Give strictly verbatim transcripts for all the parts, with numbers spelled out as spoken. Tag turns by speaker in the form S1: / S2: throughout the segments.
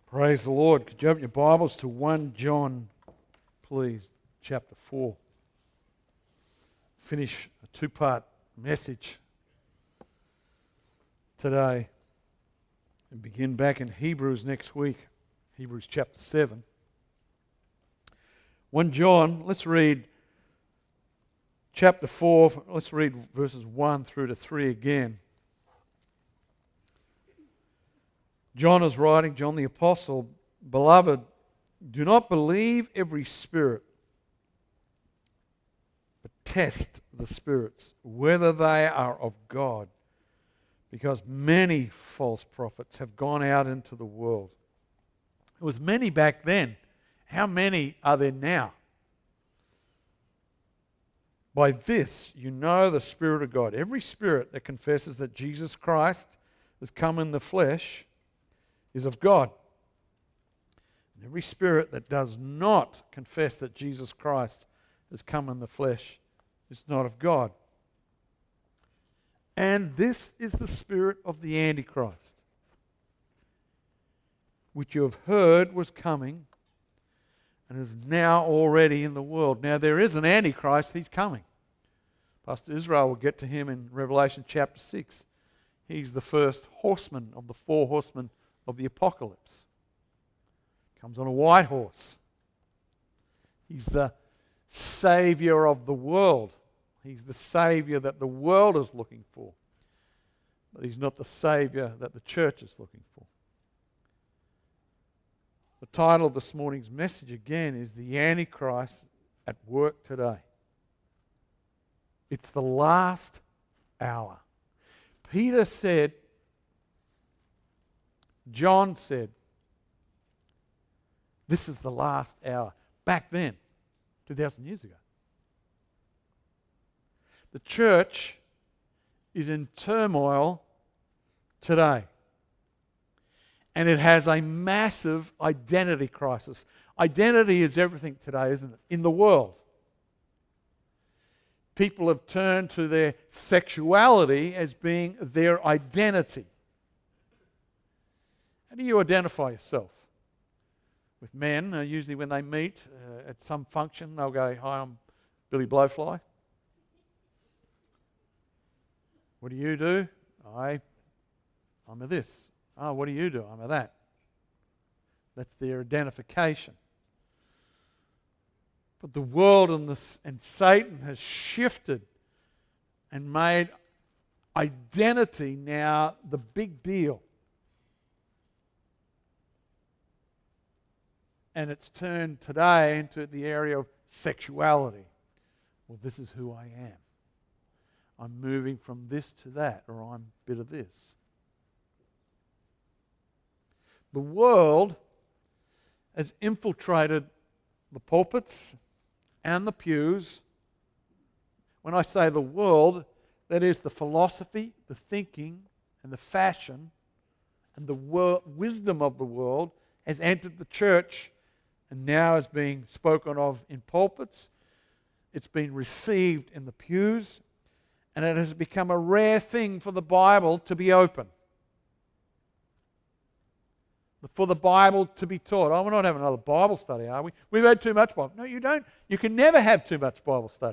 S1: Praise the Lord. Could you open your Bibles to First John, please, chapter four. Finish a two-part message today and begin back in Hebrews next week, Hebrews chapter seven. First John, let's read chapter four, let's read verses one through to three again. John is writing, John the Apostle, "Beloved, do not believe every spirit, but test the spirits, whether they are of God, because many false prophets have gone out into the world." It was many back then. How many are there now? "By this you know the Spirit of God. Every spirit that confesses that Jesus Christ has come in the flesh is of God. And every spirit that does not confess that Jesus Christ has come in the flesh is not of God. And this is the spirit of the Antichrist, which you have heard was coming and is now already in the world." Now there is an Antichrist, he's coming. Pastor Israel will get to him in Revelation chapter six. He's the first horseman of the four horsemen of the apocalypse. Comes on a white horse. He's the Savior of the world. He's the Savior that the world is looking for. But he's not the Savior that the church is looking for. The title of this morning's message again is "The Antichrist at Work Today." It's the last hour. Peter said, John said, this is the last hour. Back then, two thousand years ago. The church is in turmoil today. And it has a massive identity crisis. Identity is everything today, isn't it? In the world. People have turned to their sexuality as being their identity. How do you identify yourself? With men, uh, usually when they meet uh, at some function, they'll go, "Hi, I'm Billy Blowfly." "What do you do?" I, I'm a this. "Oh, what do you do?" "I'm a that." That's their identification. But the world and, the, and Satan has shifted and made identity now the big deal. And it's turned today into the area of sexuality. Well, this is who I am. I'm moving from this to that, or I'm a bit of this. The world has infiltrated the pulpits and the pews. When I say the world, that is the philosophy, the thinking, and the fashion, and the wor- wisdom of the world has entered the church and now is being spoken of in pulpits. It's been received in the pews, and it has become a rare thing for the Bible to be open. For the Bible to be taught. Oh, we're not having another Bible study, are we? We've had too much Bible. No, you don't. You can never have too much Bible study.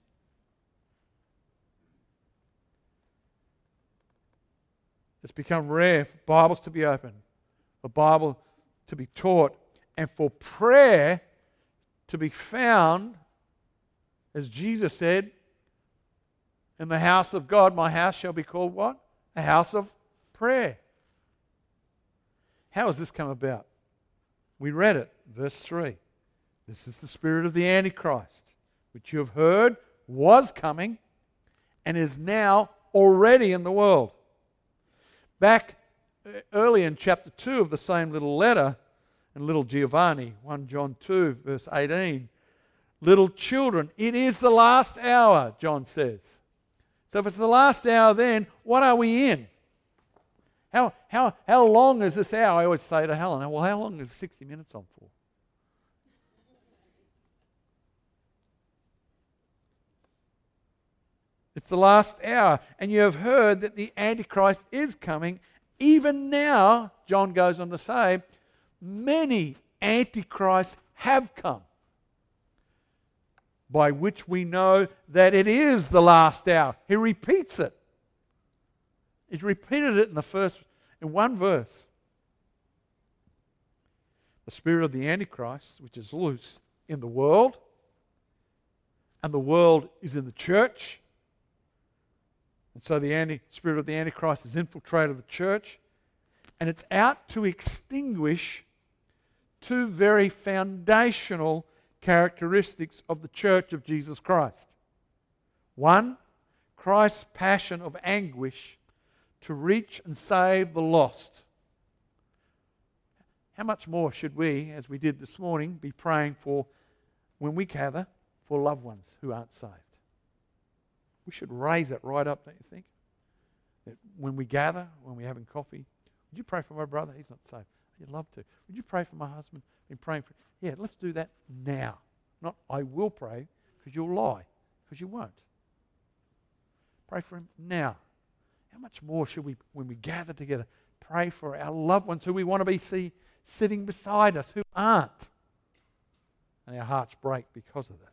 S1: It's become rare for Bibles to be open, for Bible to be taught, and for prayer to be found, as Jesus said, "In the house of God, my house shall be called" what? A house of prayer. How has this come about? We read it, verse three. "This is the spirit of the Antichrist, which you have heard was coming and is now already in the world." Back early in chapter two of the same little letter, and little Giovanni, First John two, verse eighteen, "Little children, it is the last hour," John says. So if it's the last hour then, what are we in? How, how, how long is this hour? I always say to Helen, well, how long is sixty minutes on for? It's the last hour. And you have heard that the Antichrist is coming. Even now, John goes on to say, many antichrists have come, by which we know that it is the last hour. He repeats it. He's repeated it in the first, in one verse. The spirit of the Antichrist, which is loose in the world, and the world is in the church. And so the anti, spirit of the Antichrist has infiltrated the church, and it's out to extinguish two very foundational characteristics of the church of Jesus Christ. One, Christ's passion of anguish to reach and save the lost. How much more should we, as we did this morning, be praying for, when we gather, for loved ones who aren't saved? We should raise it right up, don't you think? That when we gather, when we're having coffee, would you pray for my brother? He's not saved. You'd love to. Would you pray for my husband? I've been praying for. Yeah, let's do that now. Not I will pray, because you'll lie, because you won't. Pray for him now. How much more should we, when we gather together, pray for our loved ones who we want to be see sitting beside us, who aren't? And our hearts break because of that.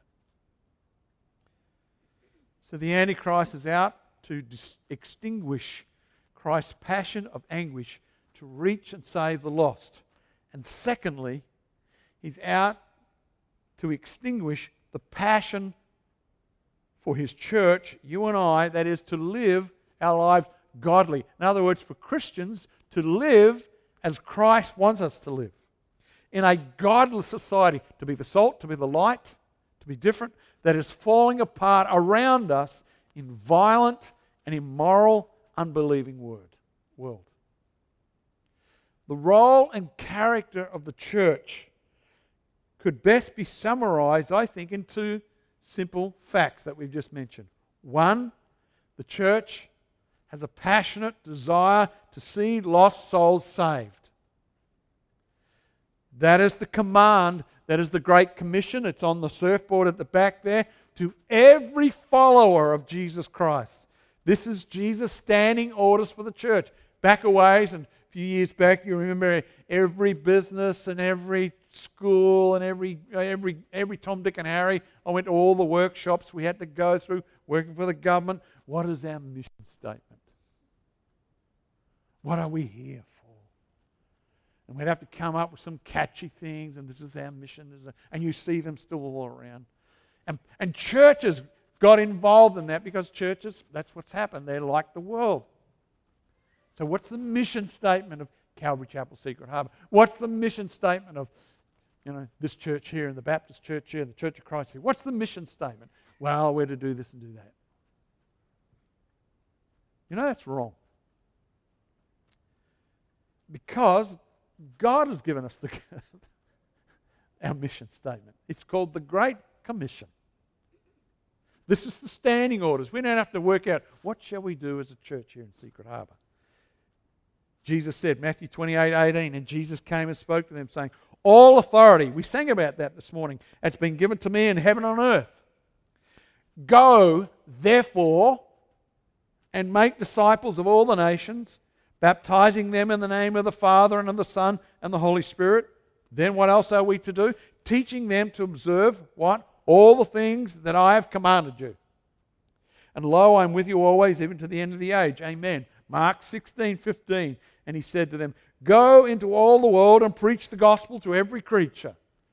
S1: So the Antichrist is out to dis- extinguish Christ's passion of anguish to reach and save the lost. And secondly, he's out to extinguish the passion for his church, you and I, that is to live our lives godly. In other words, for Christians to live as Christ wants us to live. In a godless society, to be the salt, to be the light, to be different, that is falling apart around us in violent and immoral, unbelieving word, world. The role and character of the church could best be summarized, I think, in two simple facts that we've just mentioned. One, the church has a passionate desire to see lost souls saved. That is the command, that is the Great Commission. It's on the surfboard at the back there. To every follower of Jesus Christ. This is Jesus' standing orders for the church. Back a ways, and a few years back, you remember every business and every school and every every every Tom, Dick and Harry. I went to all the workshops we had to go through, working for the government. What is our mission statement? What are we here for? And we'd have to come up with some catchy things, and this is our mission. This is a, and you see them still all around. And, and churches got involved in that because churches, that's what's happened. They're like the world. So what's the mission statement of Calvary Chapel Secret Harbour? What's the mission statement of, you know, this church here and the Baptist church here and the Church of Christ here? What's the mission statement? Well, we're to do this and do that. You know, that's wrong. Because God has given us the our mission statement. It's called the Great Commission. This is the standing orders. We don't have to work out what shall we do as a church here in Secret Harbour. Jesus said, Matthew twenty-eight eighteen, and Jesus came and spoke to them, saying, all authority, we sang about that this morning, has been given to me in heaven and on earth. Go, therefore, and make disciples of all the nations, baptizing them in the name of the Father and of the Son and the Holy Spirit. Then what else are we to do? Teaching them to observe what? All the things that I have commanded you. And lo, I am with you always, even to the end of the age. Amen. Mark sixteen fifteen. And he said to them, go into all the world and preach the gospel to every creature.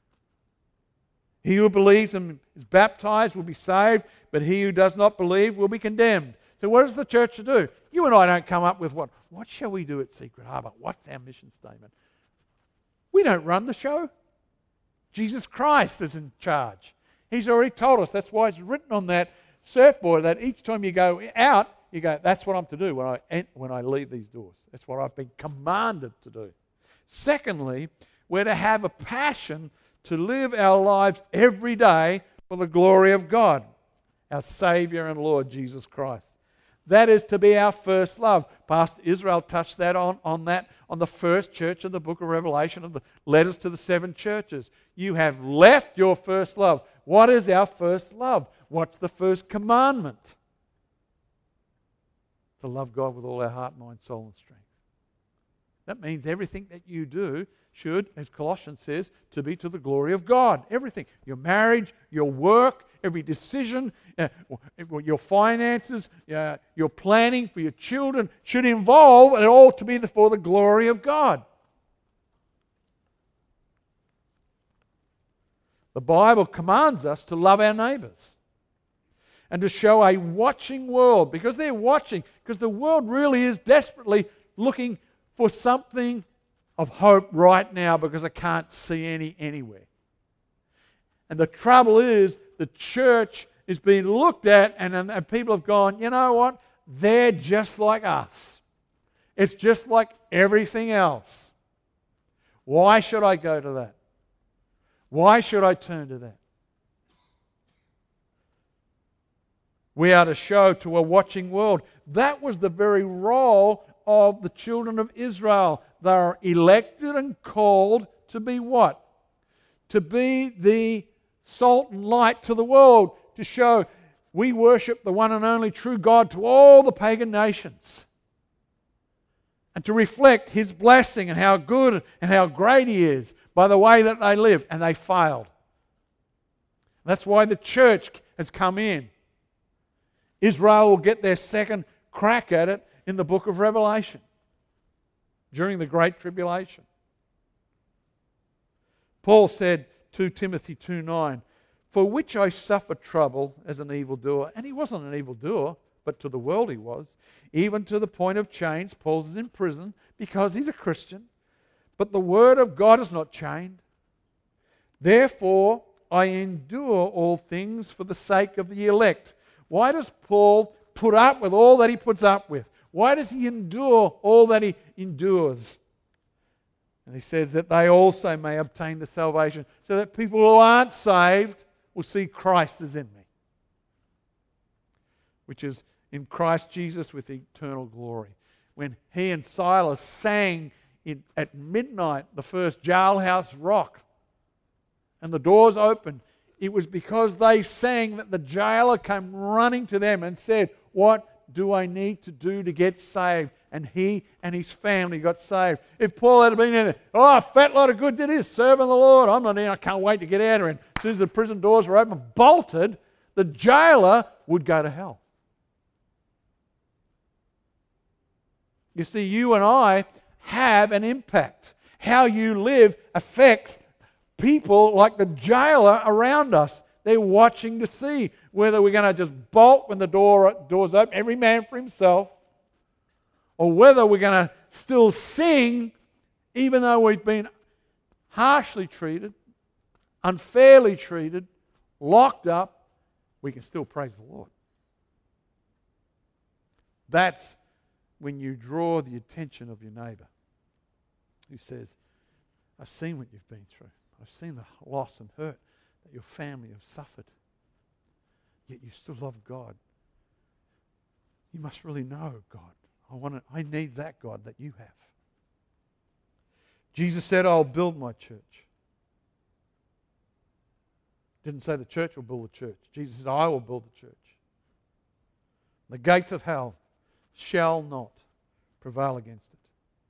S1: He who believes and is baptized will be saved, but he who does not believe will be condemned. So what is the church to do? You and I don't come up with what? What shall we do at Secret Harbour? What's our mission statement? We don't run the show. Jesus Christ is in charge. He's already told us. That's why it's written on that surfboard that each time you go out, you go, that's what I'm to do when I when I leave these doors. That's what I've been commanded to do. Secondly, we're to have a passion to live our lives every day for the glory of God, our Saviour and Lord Jesus Christ. That is to be our first love. Pastor Israel touched that on, on that on the first church of the book of Revelation, of the letters to the seven churches. You have left your first love. What is our first love? What's the first commandment? To love God with all our heart, mind, soul, and strength. That means everything that you do should, as Colossians says, to be to the glory of God. Everything. Your marriage, your work, every decision, uh, your finances, uh, your planning for your children should involve it all to be for the glory of God. The Bible commands us to love our neighbours and to show a watching world, because they're watching, because the world really is desperately looking for something of hope right now, because I can't see any anywhere. And the trouble is, the church is being looked at, and, and people have gone, you know what? They're just like us. It's just like everything else. Why should I go to that? Why should I turn to that? We are to show to a watching world. That was the very role of the children of Israel. They are elected and called to be what? To be the salt and light to the world, to show we worship the one and only true God to all the pagan nations, and to reflect His blessing and how good and how great He is by the way that they live. And they failed. That's why the church has come in. Israel will get their second crack at it in the book of Revelation during the Great Tribulation. Paul said to Timothy two nine, "For which I suffer trouble as an evildoer." And he wasn't an evildoer, but to the world he was. Even to the point of chains. Paul's in prison because he's a Christian. But the word of God is not chained. Therefore I endure all things for the sake of the elect. Why does Paul put up with all that he puts up with? Why does he endure all that he endures? And he says that they also may obtain the salvation, so that people who aren't saved will see Christ as in me, which is in Christ Jesus with eternal glory. When he and Silas sang in, at midnight the first Jailhouse Rock, and the doors opened, it was because they sang that the jailer came running to them and said, "What do I need to do to get saved?" And he and his family got saved. If Paul had been in there, "Oh, a fat lot of good did is serving the Lord. I'm not in, I can't wait to get out of here." And as soon as the prison doors were open, bolted, the jailer would go to hell. You see, you and I have an impact. How you live affects people like the jailer around us. They're watching to see whether we're going to just bolt when the door doors open, every man for himself, or whether we're going to still sing even though we've been harshly treated, unfairly treated, locked up. We can still praise the Lord. That's when you draw the attention of your neighbour who says, "I've seen what you've been through. I've seen the loss and hurt that your family have suffered. Yet you still love God. You must really know God. I want to, I need that God that you have." Jesus said, "I'll build my church." Didn't say the church will build the church. Jesus said, "I will build the church. The gates of hell shall not prevail against it."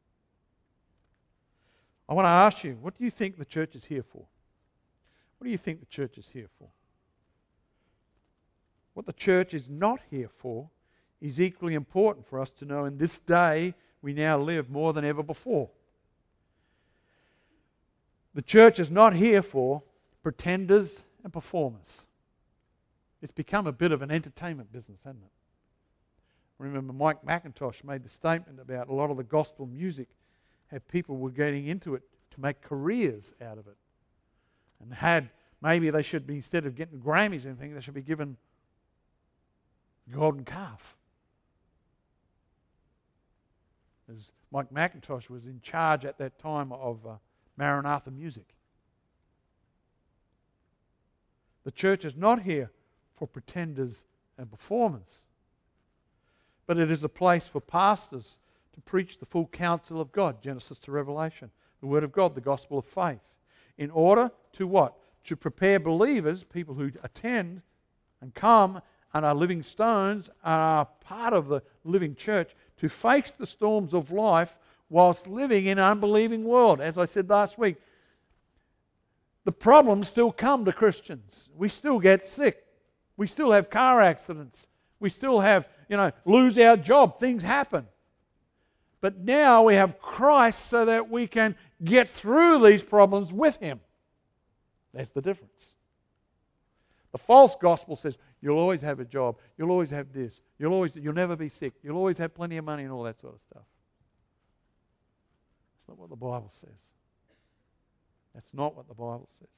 S1: I want to ask you, what do you think the church is here for? What do you think the church is here for? What the church is not here for is equally important for us to know in this day we now live more than ever before. The church is not here for pretenders and performers. It's become a bit of an entertainment business, hasn't it? Remember Mike McIntosh made the statement about a lot of the gospel music, how people were getting into it to make careers out of it. And had, maybe they should be, instead of getting Grammys and things, they should be given golden calf. As Mike McIntosh was in charge at that time of uh, Maranatha Music. The church is not here for pretenders and performers, but it is a place for pastors to preach the full counsel of God, Genesis to Revelation, the Word of God, the gospel of faith, in order to what? To prepare believers, people who attend and come and are living stones and are part of the living church, to face the storms of life whilst living in an unbelieving world. As I said last week, the problems still come to Christians. We still get sick. We still have car accidents. We still have, you know, lose our job. Things happen. But now we have Christ so that we can get through these problems with Him. That's the difference. The false gospel says, you'll always have a job. You'll always have this. You'll always, you'll never be sick. You'll always have plenty of money and all that sort of stuff. That's not what the Bible says. That's not what the Bible says.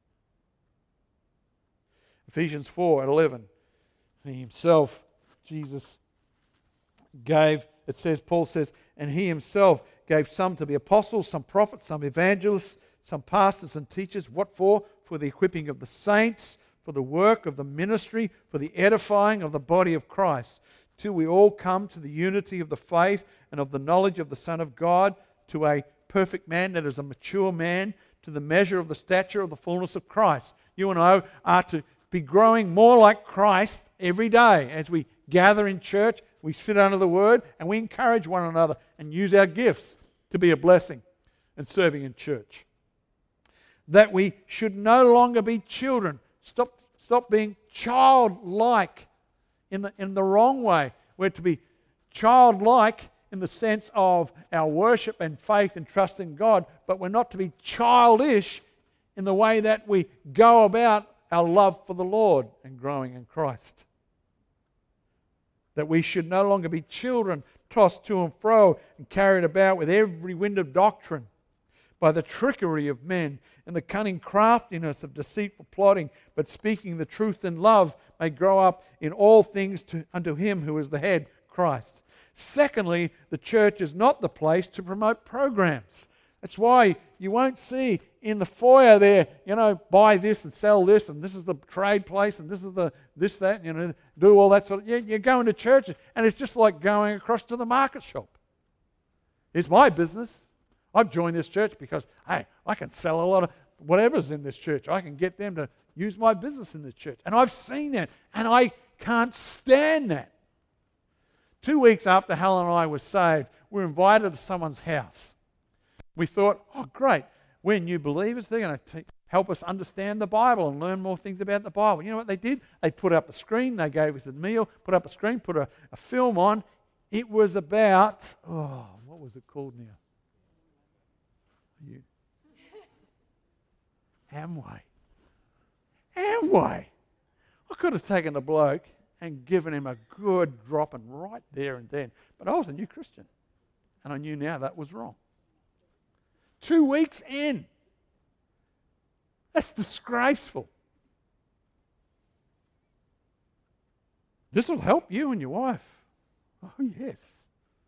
S1: Ephesians four and eleven. He himself, Jesus, gave, it says, Paul says, and he himself gave some to be apostles, some prophets, some evangelists, some pastors and teachers. What for? For the equipping of the saints, for the work of the ministry, for the edifying of the body of Christ, till we all come to the unity of the faith and of the knowledge of the Son of God, to a perfect man, that is a mature man, to the measure of the stature of the fullness of Christ. You and I are to be growing more like Christ every day. As we gather in church, we sit under the Word, and we encourage one another and use our gifts to be a blessing and serving in church. That we should no longer be children. Stop, stop being childlike in the, in the wrong way. We're to be childlike in the sense of our worship and faith and trust in God, but we're not to be childish in the way that we go about our love for the Lord and growing in Christ. That we should no longer be children tossed to and fro and carried about with every wind of doctrine by the trickery of men and the cunning craftiness of deceitful plotting, but speaking the truth in love may grow up in all things to, unto Him who is the head, Christ. Secondly, the church is not the place to promote programs. That's why you won't see in the foyer there, you know, buy this and sell this, and this is the trade place, and this is the this, that, you know, do all that sort of... You're going to churches, and it's just like going across to the market shop. It's my business. I've joined this church because, hey, I can sell a lot of whatever's in this church. I can get them to use my business in this church. And I've seen that, and I can't stand that. Two weeks after Helen and I were saved, we were invited to someone's house. We thought, oh, great, we're new believers. They're going to help us understand the Bible and learn more things about the Bible. You know what they did? They put up a screen. They gave us a meal, put up a screen, put a, a film on. It was about, oh, what was it called now? You. Amway. Amway. I could have taken the bloke and given him a good dropping right there and then. But I was a new Christian, and I knew now that was wrong. Two weeks in. That's disgraceful. This will help you and your wife. Oh, yes.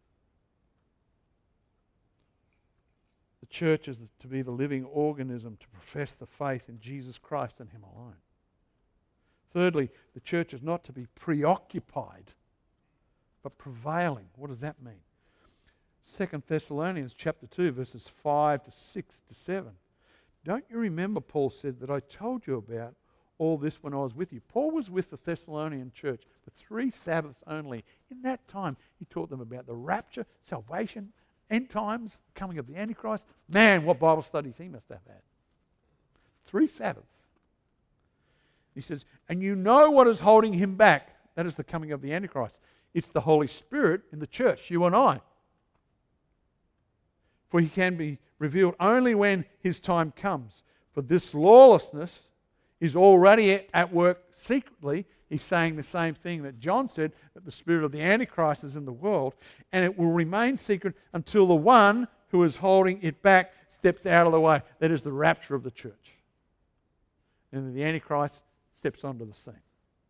S1: The church is to be the living organism to profess the faith in Jesus Christ and Him alone. Thirdly, the church is not to be preoccupied, but prevailing. What does that mean? Second Thessalonians chapter two, verses five to six to seven. Don't you remember, Paul said, that I told you about all this when I was with you? Paul was with the Thessalonian church for three Sabbaths only. In that time, he taught them about the rapture, salvation, end times, coming of the Antichrist. Man, what Bible studies he must have had. Three Sabbaths. He says, and you know what is holding him back. That is the coming of the Antichrist. It's the Holy Spirit in the church, you and I. For he can be revealed only when his time comes. For this lawlessness is already at work secretly. He's saying the same thing that John said, that the spirit of the Antichrist is in the world, and it will remain secret until the one who is holding it back steps out of the way. That is the rapture of the church. And then the Antichrist steps onto the scene.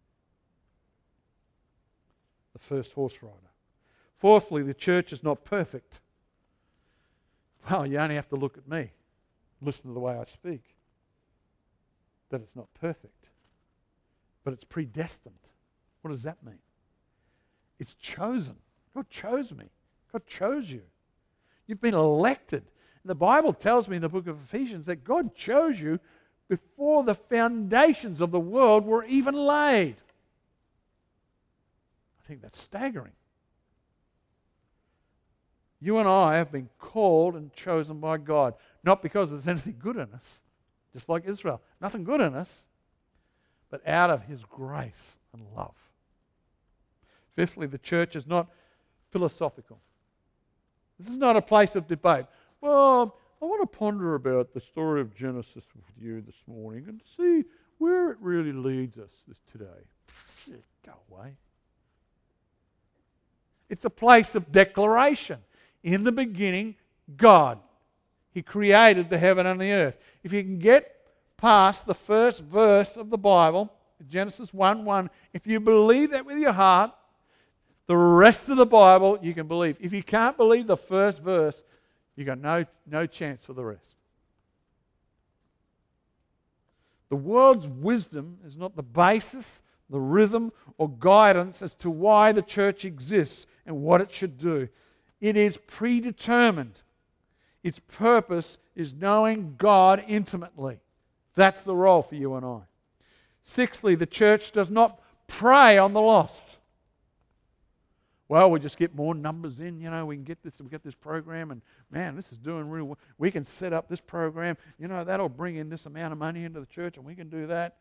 S1: The first horse rider. Fourthly, the church is not perfect. Well, you only have to look at me. Listen to the way I speak. That it's not perfect. But it's predestined. What does that mean? It's chosen. God chose me. God chose you. You've been elected. And the Bible tells me in the book of Ephesians that God chose you before the foundations of the world were even laid. I think that's staggering. You and I have been called and chosen by God, not because there's anything good in us, just like Israel, nothing good in us, but out of His grace and love. Fifthly, the church is not philosophical. This is not a place of debate. Well, I want to ponder about the story of Genesis with you this morning and see where it really leads us this today. Go away. It's a place of declaration. In the beginning, God. He created the heaven and the earth. If you can get past the first verse of the Bible, Genesis one one, if you believe that with your heart, the rest of the Bible you can believe. If you can't believe the first verse, you've got no, no chance for the rest. The world's wisdom is not the basis, the rhythm, or guidance as to why the church exists and what it should do. It is predetermined. Its purpose is knowing God intimately. That's the role for you and I. Sixthly, the church does not prey on the lost. Well, we just get more numbers in, you know, we can get this, we get this program, and man, this is doing really well. We can set up this program, you know, that'll bring in this amount of money into the church, and we can do that.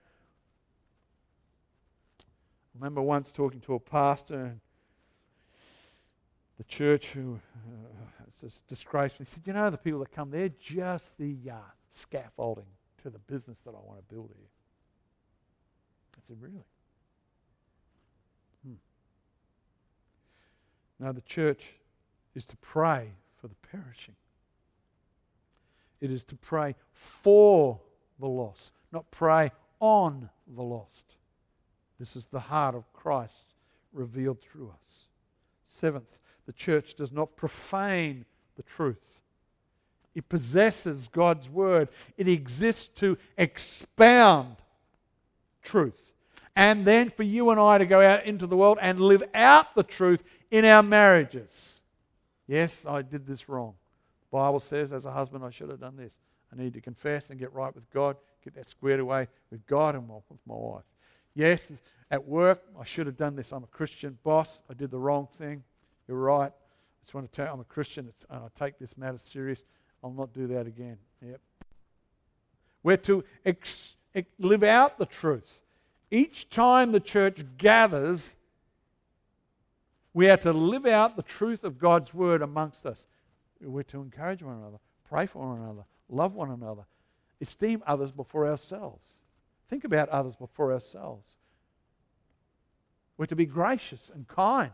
S1: I remember once talking to a pastor in the church who uh, just disgracefully said, you know, the people that come, they're just the uh, scaffolding to the business that I want to build here. I said, really? Hmm. No, the church is to pray for the perishing. It is to pray for the lost, not pray on the lost. This is the heart of Christ revealed through us. Seventh, the church does not profane the truth. It possesses God's word. It exists to expound truth. And then for you and I to go out into the world and live out the truth in our marriages. Yes, I did this wrong. The Bible says, as a husband, I should have done this. I need to confess and get right with God, get that squared away with God and with my wife. Yes, at work, I should have done this. I'm a Christian. Boss, I did the wrong thing. You're right. I just want to tell you, I'm a Christian it's, and I take this matter serious. I'll not do that again. Yep. We're to ex- ex- live out the truth. Each time the church gathers, we are to live out the truth of God's word amongst us. We're to encourage one another, pray for one another, love one another, esteem others before ourselves. Think about others before ourselves. We're to be gracious and kind.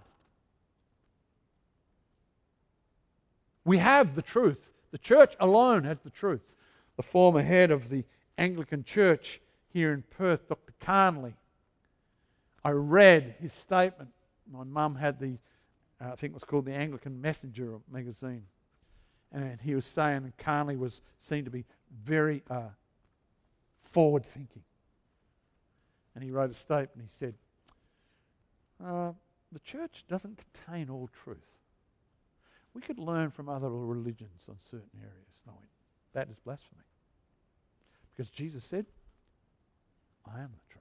S1: We have the truth. The church alone has the truth. The former head of the Anglican Church here in Perth, Doctor Carnley, I read his statement. My mum had the, uh, I think it was called the Anglican Messenger magazine. And he was saying, and Carnley was seen to be very uh, forward-thinking. And he wrote a statement. He said, uh, the church doesn't contain all truth. We could learn from other religions on certain areas. No, that is blasphemy. Because Jesus said, I am the truth.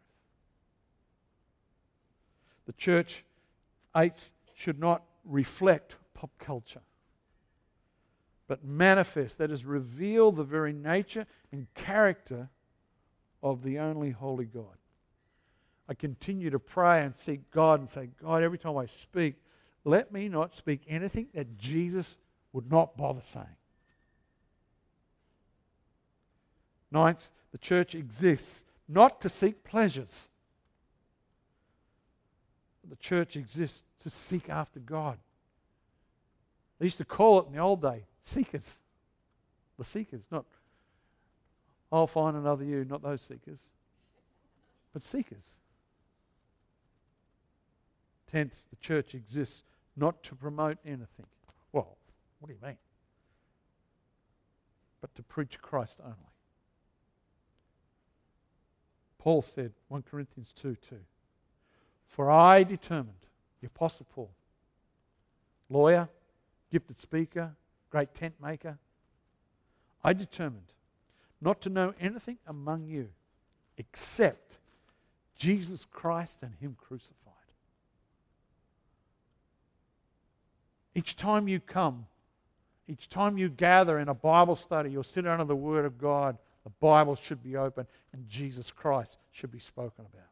S1: The church, eighth, should not reflect pop culture, but manifest, that is, reveal the very nature and character of the only holy God. I continue to pray and seek God and say, God, every time I speak, let me not speak anything that Jesus would not bother saying. Ninth, the church exists not to seek pleasures. The church exists to seek after God. They used to call it in the old day, seekers. The seekers, not, I'll find another you, not those seekers, but seekers. Tenth, the church exists not to promote anything. Well, what do you mean? But to preach Christ only. Paul said, First Corinthians two two, for I determined, the Apostle Paul, lawyer, gifted speaker, great tent maker, I determined not to know anything among you except Jesus Christ and Him crucified. Each time you come Each time you gather in a Bible study or sit under the Word of God, the Bible should be open and Jesus Christ should be spoken about.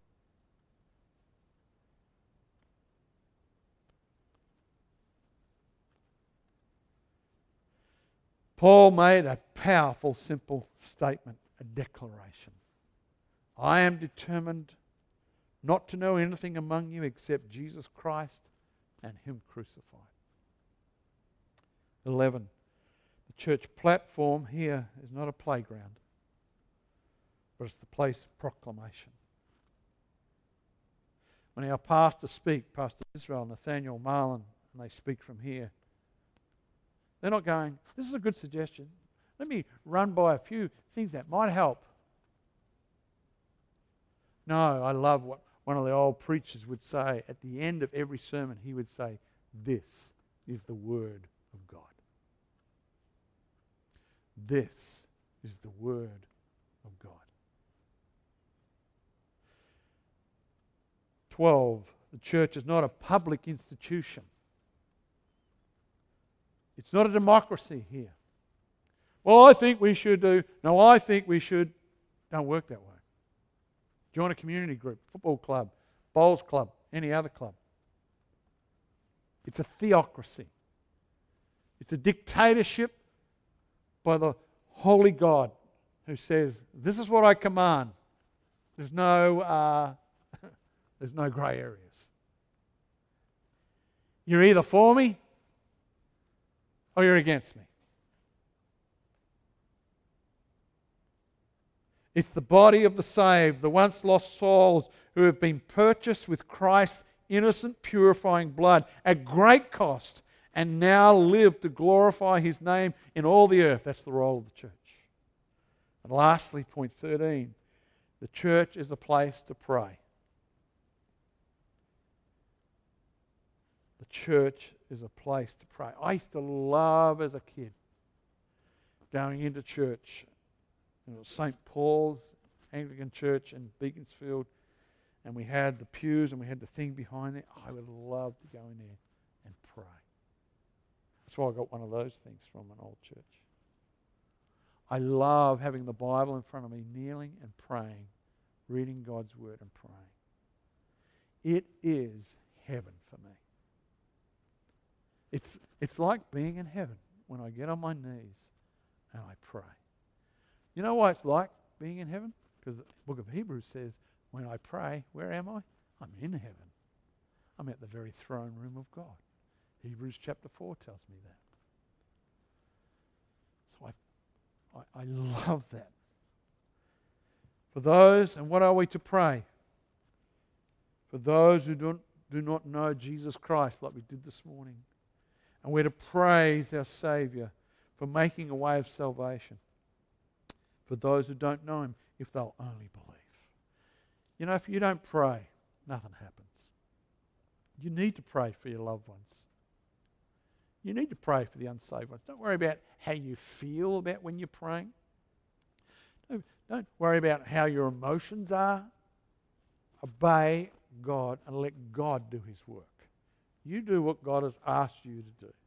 S1: Paul made a powerful, simple statement, a declaration. I am determined not to know anything among you except Jesus Christ and Him crucified. eleven. The church platform here is not a playground, but it's the place of proclamation. When our pastors speak, Pastor Israel, Nathaniel Marlin, and they speak from here, they're not going, this is a good suggestion. Let me run by a few things that might help. No, I love what one of the old preachers would say. At the end of every sermon, he would say, this is the Word of God. This is the Word of God. twelve. The church is not a public institution. It's not a democracy here. Well, I think we should do. No, I think we should. Don't work that way. Join a community group, football club, bowls club, any other club. It's a theocracy. It's a dictatorship by the holy God who says, this is what I command. There's no, uh, there's no grey areas. You're either for me or you're against me. It's the body of the saved, the once lost souls who have been purchased with Christ's innocent, purifying blood at great cost and now live to glorify His name in all the earth. That's the role of the church. And lastly, point thirteen, the church is a place to pray. The church is a place to pray. I used to love as a kid going into church. It was Saint Paul's Anglican Church in Beaconsfield, and we had the pews and we had the thing behind it. I would love to go in there and pray. That's why I got one of those things from an old church. I love having the Bible in front of me, kneeling and praying, reading God's Word and praying. It is heaven for me. It's, it's like being in heaven when I get on my knees and I pray. You know why it's like being in heaven? Because the book of Hebrews says, when I pray, where am I? I'm in heaven. I'm at the very throne room of God. Hebrews chapter four tells me that. So I, I, I love that. For those, and what are we to pray? For those who don't, do not know Jesus Christ, like we did this morning. And we're to praise our Saviour for making a way of salvation. For those who don't know Him, if they'll only believe. You know, if you don't pray, nothing happens. You need to pray for your loved ones. You need to pray for the unsaved ones. Don't worry about how you feel about when you're praying. Don't, don't worry about how your emotions are. Obey God and let God do His work. You do what God has asked you to do.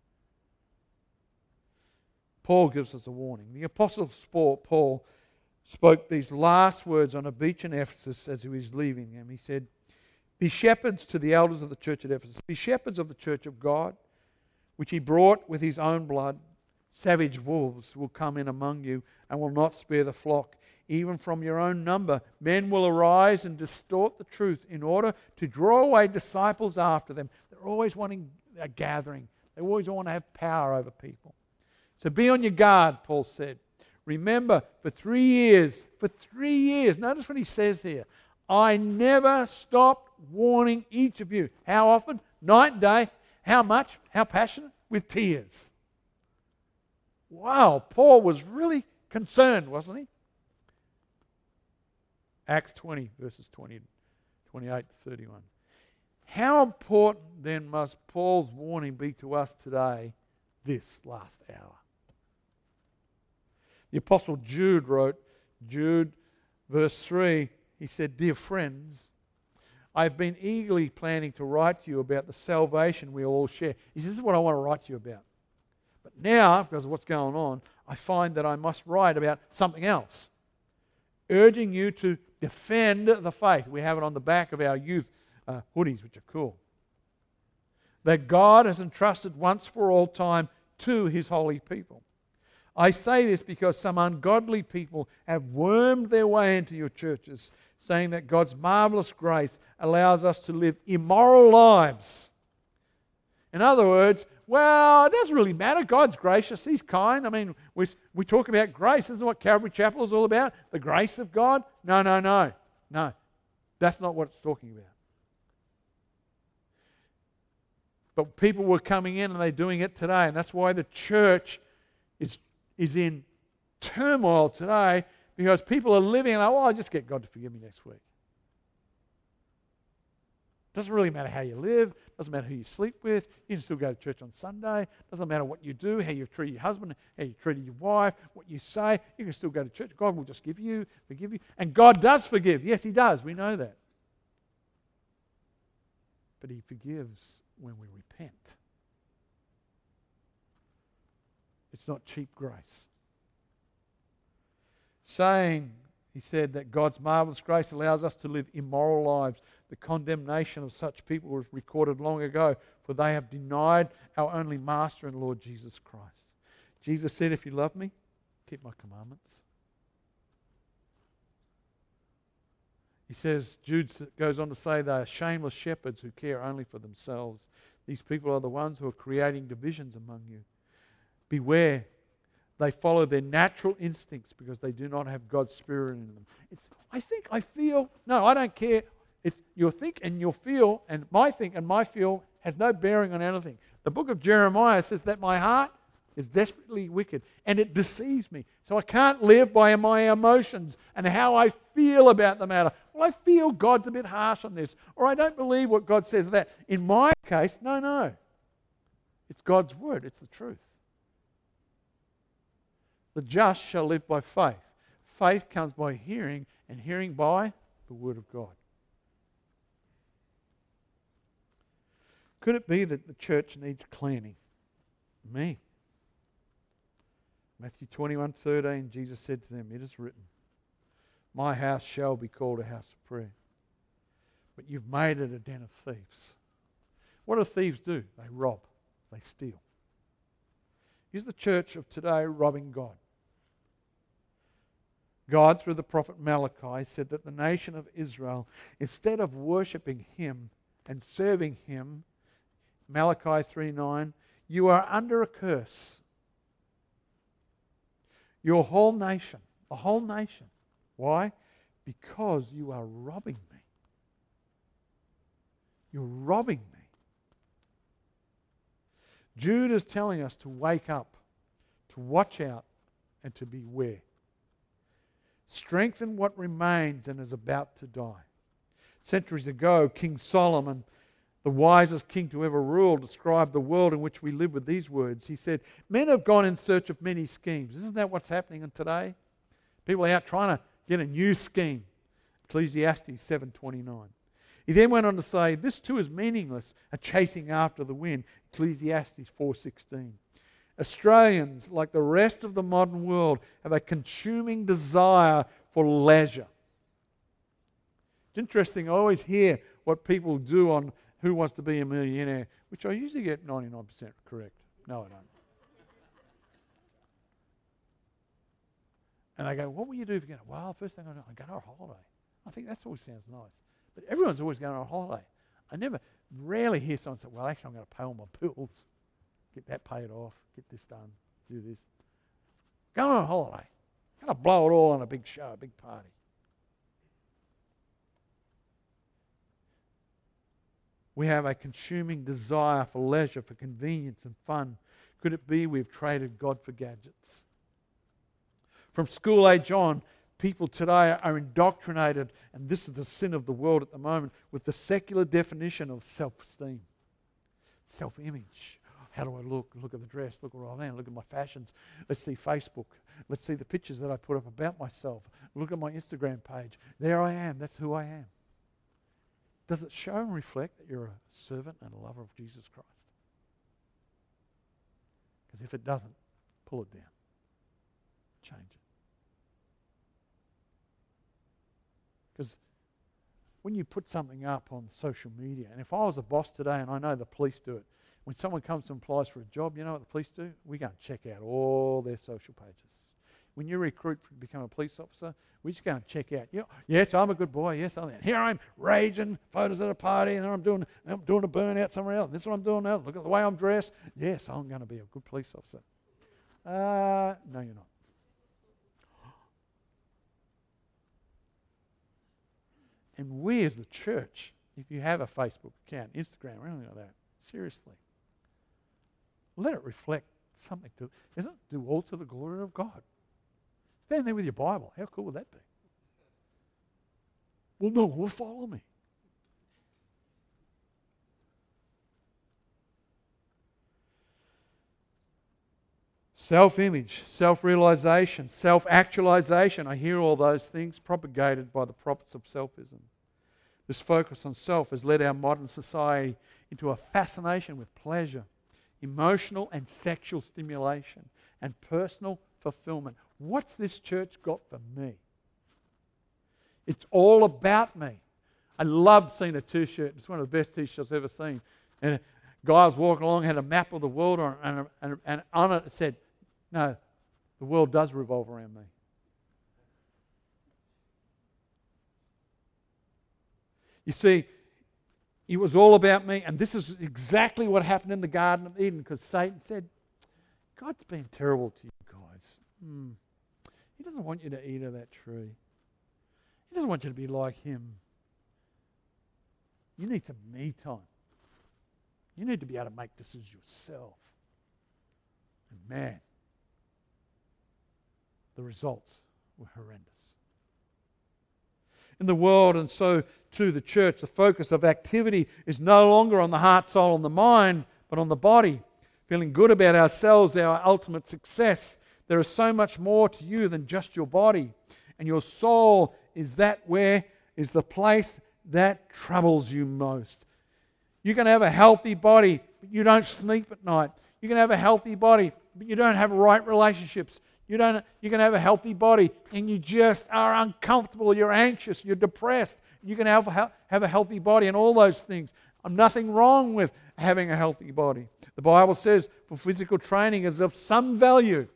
S1: Paul gives us a warning. The Apostle Paul spoke these last words on a beach in Ephesus as he was leaving them. He said, be shepherds to the elders of the church at Ephesus. Be shepherds of the church of God, which He brought with His own blood. Savage wolves will come in among you and will not spare the flock. Even from your own number, men will arise and distort the truth in order to draw away disciples after them. They're always wanting a gathering. They always want to have power over people. So be on your guard, Paul said. Remember, for three years, for three years, notice what he says here, I never stopped warning each of you. How often? Night and day. How much? How passionate? With tears. Wow, Paul was really concerned, wasn't he? Acts twenty, verses twenty, twenty-eight to thirty-one. How important then must Paul's warning be to us today, this last hour? The Apostle Jude wrote, Jude, verse three, he said, dear friends, I've been eagerly planning to write to you about the salvation we all share. He says, this is what I want to write to you about. But now, because of what's going on, I find that I must write about something else, urging you to defend the faith. We have it on the back of our youth uh, hoodies, which are cool. That God has entrusted once for all time to His holy people. I say this because some ungodly people have wormed their way into your churches, saying that God's marvelous grace allows us to live immoral lives. In other words, well, it doesn't really matter. God's gracious. He's kind. I mean, we, we talk about grace. Isn't what Calvary Chapel is all about? The grace of God? No, no, no. No. That's not what it's talking about. But people were coming in and they're doing it today. And that's why the church is, is in turmoil today, because people are living like, well, I'll just get God to forgive me next week. Doesn't really matter how you live. Doesn't matter who you sleep with. You can still go to church on Sunday. Doesn't matter what you do, how you treat your husband, how you treat your wife, what you say. You can still go to church. God will just give you, forgive you. And God does forgive. Yes, He does. We know that. But He forgives when we repent. It's not cheap grace. Saying, he said, that God's marvelous grace allows us to live immoral lives. The condemnation of such people was recorded long ago, for they have denied our only Master and Lord Jesus Christ. Jesus said, if you love me, keep my commandments. He says, Jude goes on to say, they are shameless shepherds who care only for themselves. These people are the ones who are creating divisions among you. Beware. They follow their natural instincts because they do not have God's Spirit in them. It's, I think, I feel, no, I don't care. It's your think and your feel, and my think and my feel has no bearing on anything. The book of Jeremiah says that my heart is desperately wicked and it deceives me. So I can't live by my emotions and how I feel about the matter. Well, I feel God's a bit harsh on this, or I don't believe what God says that. In my case, no, no. It's God's word. It's the truth. The just shall live by faith. Faith comes by hearing, and hearing by the word of God. Could it be that the church needs cleaning? Me. Matthew twenty-one thirteen, Jesus said to them, it is written, my house shall be called a house of prayer, but you've made it a den of thieves. What do thieves do? They rob. They steal. Is the church of today robbing God? God, through the prophet Malachi, said that the nation of Israel, instead of worshipping Him and serving Him, Malachi three nine, you are under a curse. Your whole nation, the whole nation. Why? Because you are robbing me. You're robbing me. Jude is telling us to wake up, to watch out, and to beware. Strengthen what remains and is about to die. Centuries ago, King Solomon, the wisest king to ever rule, described the world in which we live with these words. He said, men have gone in search of many schemes. Isn't that what's happening today? People are out trying to get a new scheme. Ecclesiastes seven twenty-nine. He then went on to say, this too is meaningless, a chasing after the wind. Ecclesiastes four sixteen. Australians, like the rest of the modern world, have a consuming desire for leisure. It's interesting, I always hear what people do on Who Wants to Be a Millionaire, which I usually get ninety-nine percent correct. No, I don't. And I go, what will you do if you go? Well, first thing I do, I go on a holiday. I think that always sounds nice. But everyone's always going on a holiday. I never, rarely hear someone say, well, actually, I'm going to pay all my bills, get that paid off, get this done, do this. Go on a holiday. Going to blow it all on a big show, a big party. We have a consuming desire for leisure, for convenience and fun. Could it be we've traded God for gadgets? From school age on, people today are indoctrinated, and this is the sin of the world at the moment, with the secular definition of self-esteem, self-image. How do I look? Look at the dress. Look where I am. Look at my fashions. Let's see Facebook. Let's see the pictures that I put up about myself. Look at my Instagram page. There I am. That's who I am. Does it show and reflect that you're a servant and a lover of Jesus Christ? Because if it doesn't, pull it down. Change it. Because when you put something up on social media, and if I was a boss today, and I know the police do it, when someone comes and applies for a job, you know what the police do? We go and check out all their social pages. When you recruit to become a police officer, we just go and check out. You know, yes, I'm a good boy. Yes, I'm. Here I'm raging, photos at a party, and I'm doing, I'm doing a burnout somewhere else. This is what I'm doing now. Look at the way I'm dressed. Yes, I'm going to be a good police officer. Uh, no, you're not. And we as the church, if you have a Facebook account, Instagram, or anything like that, seriously, let it reflect something to, isn't it? Do all to the glory of God. Stand there with your Bible. How cool would that be? Well, no, will follow me. Self-image, self-realization, self-actualization. I hear all those things propagated by the prophets of selfism. This focus on self has led our modern society into a fascination with pleasure, emotional and sexual stimulation, and personal fulfillment. What's this church got for me? It's all about me. I loved seeing a t-shirt. It's one of the best t-shirts I've ever seen. And a guy was walking along, had a map of the world, on, and, and, and on it it said, no, the world does revolve around me. You see, it was all about me, and this is exactly what happened in the Garden of Eden, because Satan said, God's been terrible to you guys. Hmm. He doesn't want you to eat of that tree. He doesn't want you to be like him. You need some me time. You need to be able to make decisions yourself. And man, the results were horrendous. In the world, and so too the church, the focus of activity is no longer on the heart, soul, and the mind, but on the body. Feeling good about ourselves, our ultimate success. There is so much more to you than just your body. And your soul is that where is the place that troubles you most. You can have a healthy body, but you don't sleep at night. You can have a healthy body, but you don't have right relationships. You don't. You can have a healthy body, and you just are uncomfortable. You're anxious. You're depressed. You can have a, have a healthy body, and all those things. Nothing wrong with having a healthy body. The Bible says for physical training is of some value,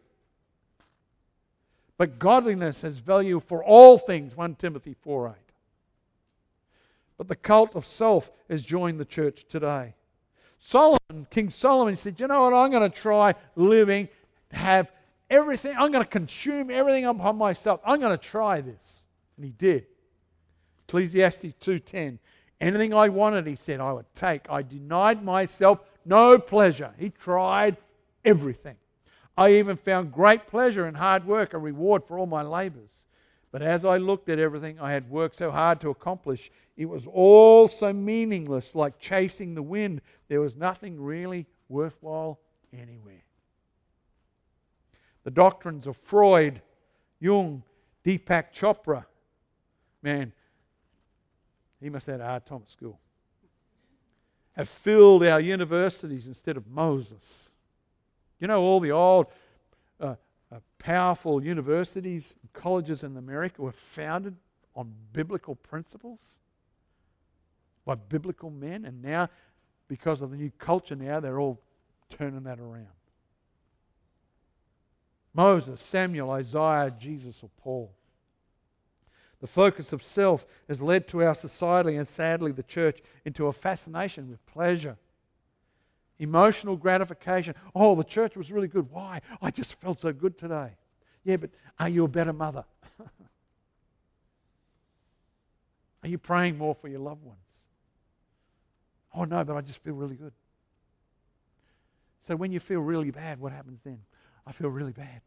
S1: but godliness has value for all things. First Timothy four eight. But the cult of self has joined the church today. Solomon, King Solomon, said, you know what, I'm going to try living, have everything, I'm going to consume everything upon myself. I'm going to try this. And he did. Ecclesiastes two ten. Anything I wanted, he said, I would take. I denied myself no pleasure. He tried everything. I even found great pleasure in hard work, a reward for all my labors. But as I looked at everything I had worked so hard to accomplish, it was all so meaningless, like chasing the wind. There was nothing really worthwhile anywhere. The doctrines of Freud, Jung, Deepak Chopra, man, he must have had a hard time at school, have filled our universities instead of Moses. You know, all the old uh, uh, powerful universities and colleges in America were founded on biblical principles by biblical men, and now, because of the new culture now, they're all turning that around. Moses, Samuel, Isaiah, Jesus, or Paul. The focus of self has led to our society and sadly the church into a fascination with pleasure. Emotional gratification. Oh, the church was really good. Why? I just felt so good today. Yeah, but are you a better mother? Are you praying more for your loved ones? Oh, no, but I just feel really good. So when you feel really bad, what happens then? I feel really bad.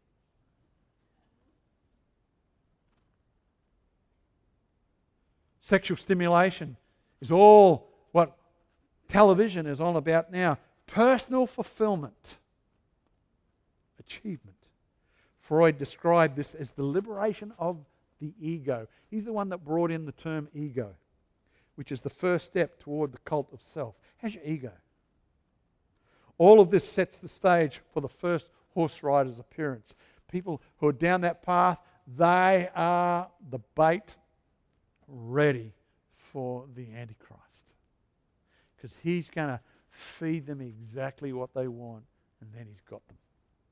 S1: Sexual stimulation is all what television is all about now. Personal fulfillment, achievement. Freud described this as the liberation of the ego. He's the one that brought in the term ego, which is the first step toward the cult of self. How's your ego? All of this sets the stage for the first horse rider's appearance. People who are down that path, they are the bait ready for the Antichrist. Because he's going to feed them exactly what they want, and then he's got them.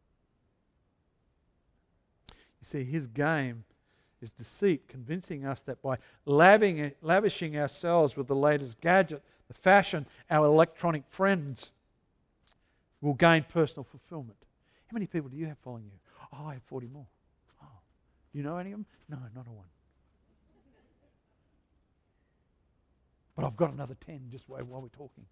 S1: You see, his game is deceit, convincing us that by lavishing, lavishing ourselves with the latest gadget, the fashion, our electronic friends, we'll gain personal fulfillment. How many people do you have following you? Oh, I have forty more. Oh, you know any of them? No, not a one. But I've got another ten just while we're talking.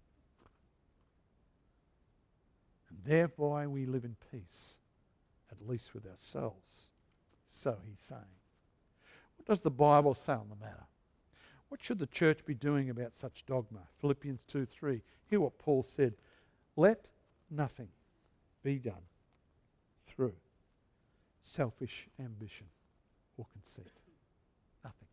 S1: And thereby we live in peace, at least with ourselves. So he's saying. What does the Bible say on the matter? What should the church be doing about such dogma? Philippians two three. Hear what Paul said. Let nothing be done through selfish ambition or conceit. Nothing.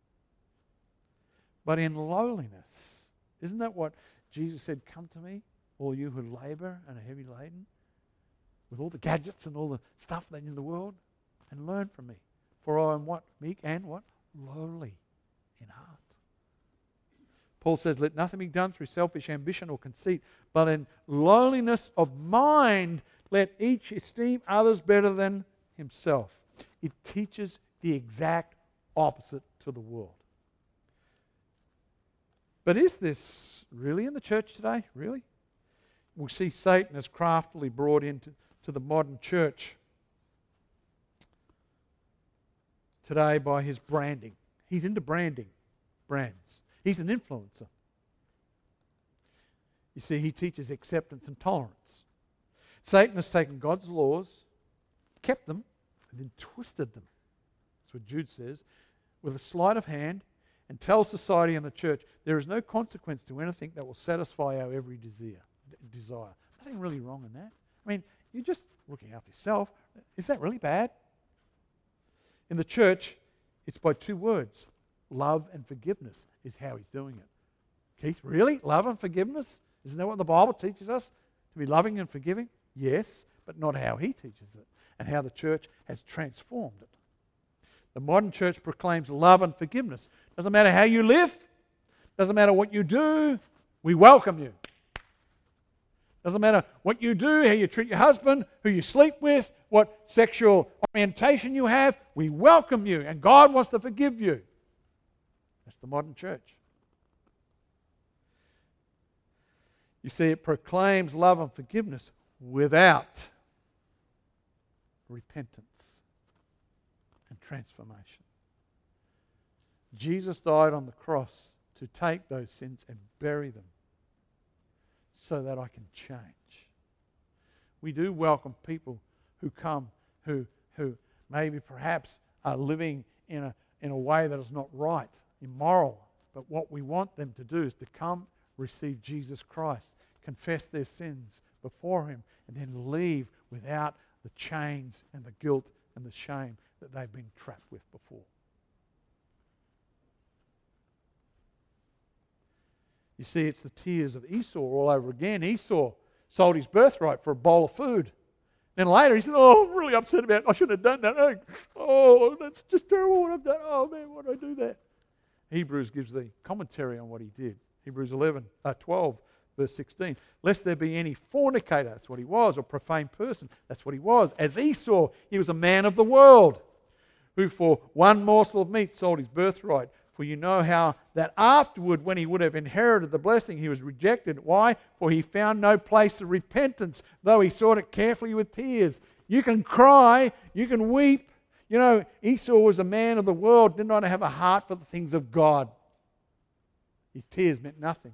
S1: But in lowliness, isn't that what Jesus said? Come to me, all you who labour and are heavy laden, with all the gadgets and all the stuff that's in the world, and learn from me. For I am what? Meek and what? Lowly in heart. Paul says, let nothing be done through selfish ambition or conceit, but in lowliness of mind, let each esteem others better than himself. It teaches the exact opposite to the world. But is this really in the church today? Really? We see Satan as craftily brought into to the modern church today by his branding. He's into branding, brands. He's an influencer. You see, he teaches acceptance and tolerance. Satan has taken God's laws, kept them, and then twisted them. That's what Jude says. With a sleight of hand, and tells society and the church there is no consequence to anything that will satisfy our every desire. desire. Nothing really wrong in that. I mean, you're just looking after yourself. Is that really bad? In the church, it's by two words. Love and forgiveness is how he's doing it. Keith, really? Love and forgiveness? Isn't that what the Bible teaches us? To be loving and forgiving? Yes, but not how he teaches it and how the church has transformed it. The modern church proclaims love and forgiveness. Doesn't matter how you live. Doesn't matter what you do. We welcome you. Doesn't matter what you do, how you treat your husband, who you sleep with, what sexual orientation you have. We welcome you, and God wants to forgive you. That's the modern church. You see, it proclaims love and forgiveness without repentance and transformation. Jesus died on the cross to take those sins and bury them so that I can change. We do welcome people who come who who maybe perhaps are living in a in a way that is not right, immoral. But what we want them to do is to come, receive Jesus Christ, confess their sins before Him, and then leave without the chains and the guilt and the shame that they've been trapped with before. You see, it's the tears of Esau all over again. Esau sold his birthright for a bowl of food. Then later he said, oh, I'm really upset about it. I shouldn't have done that. Oh, that's just terrible what I've done. Oh, man, why did I do that? Hebrews gives the commentary on what he did. Hebrews eleven, uh, twelve, verse sixteen. Lest there be any fornicator, that's what he was, or profane person, that's what he was. As Esau, he was a man of the world, who for one morsel of meat sold his birthright. For you know how that afterward, when he would have inherited the blessing, he was rejected. Why? For he found no place of repentance, though he sought it carefully with tears. You can cry, you can weep. You know, Esau was a man of the world, did not have a heart for the things of God. His tears meant nothing.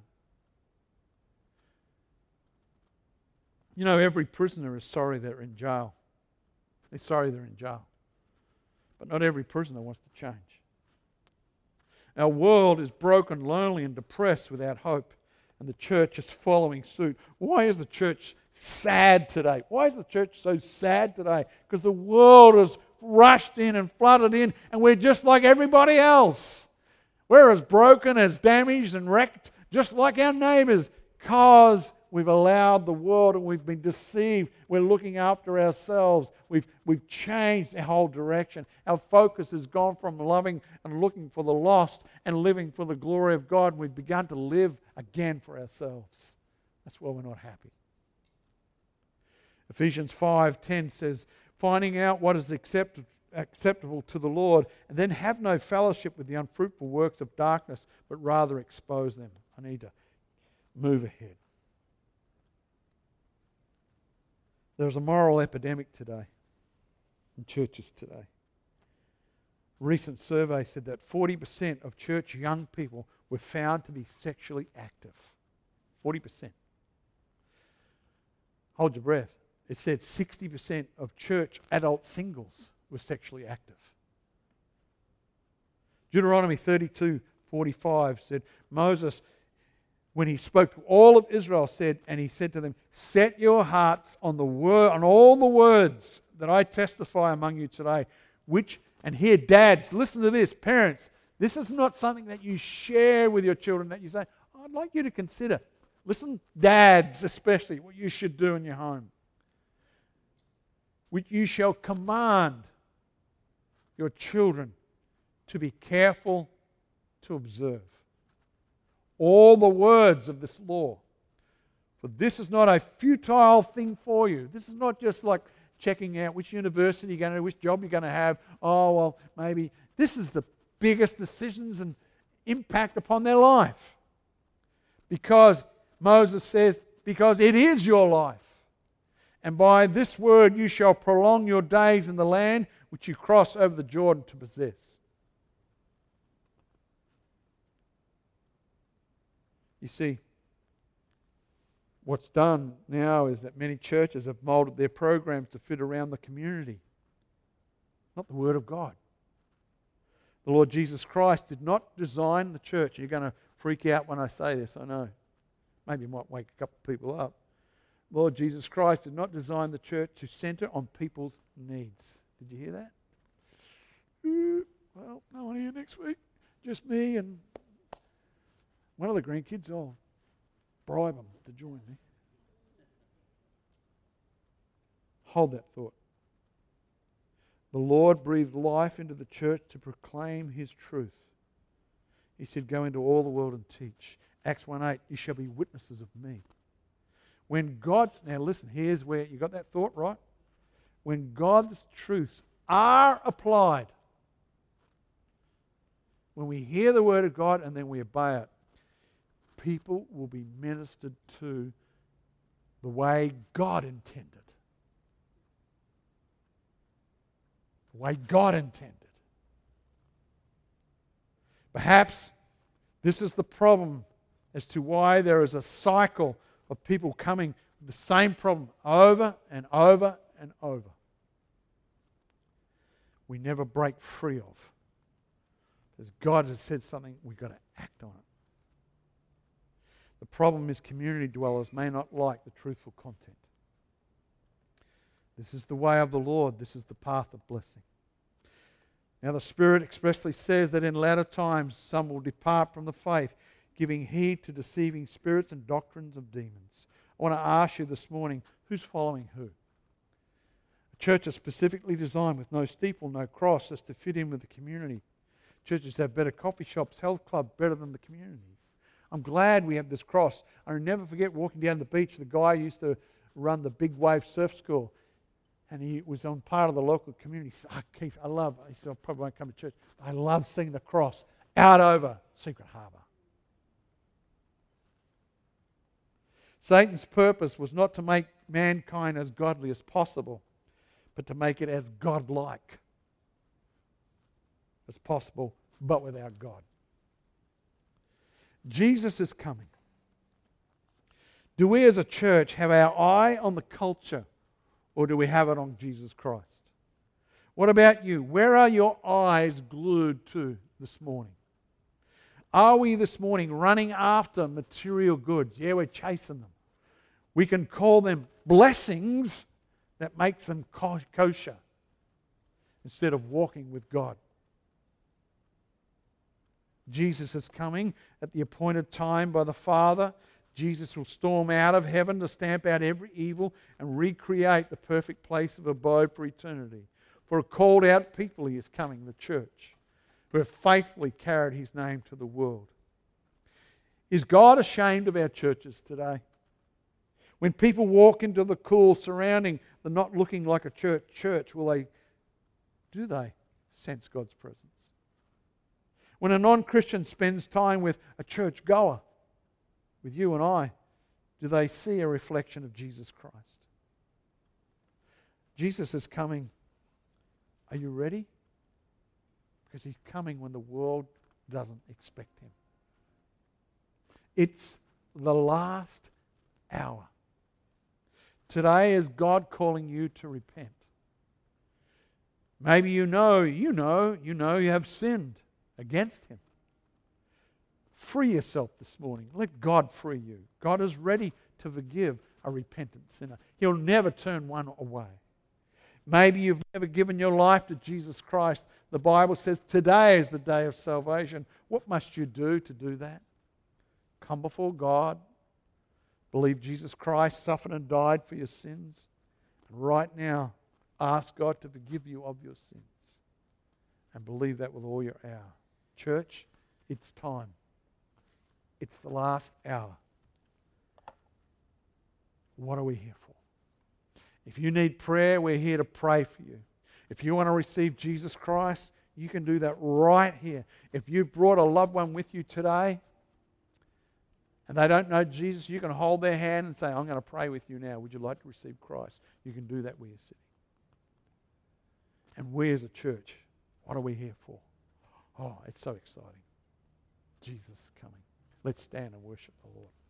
S1: You know, every prisoner is sorry they're in jail. They're sorry they're in jail. But not every prisoner wants to change. Our world is broken, lonely, and depressed without hope, and the church is following suit. Why is the church sad today? Why is the church so sad today? Because the world has rushed in and flooded in, and we're just like everybody else. We're as broken, as damaged, and wrecked, just like our neighbours, because we've allowed the world and we've been deceived. We're looking after ourselves. We've, we've changed our whole direction. Our focus has gone from loving and looking for the lost and living for the glory of God. We've begun to live again for ourselves. That's why we're not happy. Ephesians five ten says, finding out what is accepted acceptable to the Lord, and then have no fellowship with the unfruitful works of darkness, but rather expose them. I need to move ahead. There's a moral epidemic today in churches today. A recent survey said that forty percent of church young people were found to be sexually active. forty percent. Hold your breath. It said sixty percent of church adult singles were sexually active. Deuteronomy thirty-two forty-five said, Moses, when he spoke to all of Israel, said, and he said to them, set your hearts on the word, on all the words that I testify among you today, which, and here, dads, listen to this, parents, this is not something that you share with your children, that you say, oh, I'd like you to consider. Listen, dads especially, what you should do in your home. Which you shall command your children to be careful to observe all the words of this law. For this is not a futile thing for you. This is not just like checking out which university you're going to, which job you're going to have. Oh, well, maybe. This is the biggest decisions and impact upon their life. Because Moses says, because it is your life. And by this word you shall prolong your days in the land which you cross over the Jordan to possess. You see, what's done now is that many churches have molded their programs to fit around the community, not the Word of God. The Lord Jesus Christ did not design the church. You're going to freak out when I say this, I know. Maybe it might wake a couple of people up. Lord Jesus Christ did not design the church to center on people's needs. Did you hear that? Ooh, well, no one here next week. Just me and one of the grandkids. I'll bribe them to join me. Hold that thought. The Lord breathed life into the church to proclaim His truth. He said, go into all the world and teach. Acts one eight, you shall be witnesses of me. When God's, now listen, here's where, you got that thought right? When God's truths are applied, when we hear the word of God and then we obey it, people will be ministered to the way God intended. The way God intended. Perhaps this is the problem as to why there is a cycle of people coming with the same problem over and over and over. We never break free of. Because God has said something, we've got to act on it. The problem is community dwellers may not like the truthful content. This is the way of the Lord. This is the path of blessing. Now the Spirit expressly says that in latter times some will depart from the faith, giving heed to deceiving spirits and doctrines of demons. I want to ask you this morning, who's following who? A church is specifically designed with no steeple, no cross, as to fit in with the community. Churches have better coffee shops, health clubs, better than the communities. I'm glad we have this cross. I'll never forget walking down the beach. The guy used to run the Big Wave Surf School, and he was on part of the local community. He said, oh, Keith, I love, he said, I probably won't come to church. I love seeing the cross out over Secret Harbour. Satan's purpose was not to make mankind as godly as possible, but to make it as godlike as possible, but without God. Jesus is coming. Do we as a church have our eye on the culture, or do we have it on Jesus Christ? What about you? Where are your eyes glued to this morning? Are we this morning running after material goods? Yeah, we're chasing them. We can call them blessings that makes them kosher instead of walking with God. Jesus is coming at the appointed time by the Father Jesus will storm out of heaven to stamp out every evil and recreate the perfect place of abode for eternity. For a called out people he is coming, the church, who have faithfully carried his name to the world. Is God ashamed of our churches today? When people walk into the cool surrounding the not looking like a church church, will they, do they sense God's presence? When a non-Christian spends time with a church goer, with you and I, do they see a reflection of Jesus Christ? Jesus is coming. Are you ready? Because he's coming when the world doesn't expect him. It's the last hour. Today is God calling you to repent. Maybe you know, you know, you know you have sinned against him. Free yourself this morning. Let God free you. God is ready to forgive a repentant sinner. He'll never turn one away. Maybe you've never given your life to Jesus Christ. The Bible says today is the day of salvation. What must you do to do that? Come before God. Believe Jesus Christ suffered and died for your sins. And right now, ask God to forgive you of your sins. And believe that with all your hour. Church, it's time. It's the last hour. What are we here for? If you need prayer, we're here to pray for you. If you want to receive Jesus Christ, you can do that right here. If you've brought a loved one with you today and they don't know Jesus, you can hold their hand and say, I'm going to pray with you now. Would you like to receive Christ? You can do that where you're sitting. And we as a church, what are we here for? Oh, it's so exciting. Jesus is coming. Let's stand and worship the Lord.